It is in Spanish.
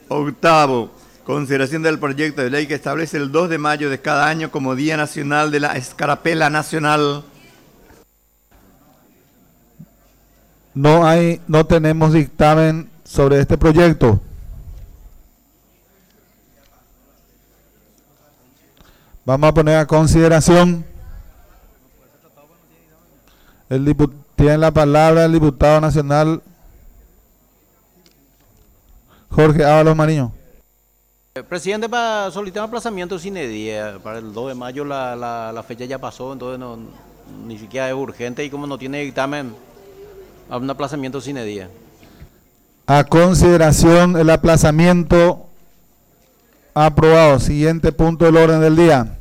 Octavo, consideración del proyecto de ley que establece el 2 de mayo de cada año como Día Nacional de la Escarapela Nacional. No tenemos dictamen sobre este proyecto. Vamos a poner a consideración. Tiene la palabra el diputado nacional Jorge Ábalos Mariño. Presidente, para solicitar un aplazamiento sine die. Para el 2 de mayo la fecha ya pasó, entonces ni siquiera es urgente y como no tiene dictamen, a un aplazamiento sine die. A consideración el aplazamiento aprobado. Siguiente punto del orden del día.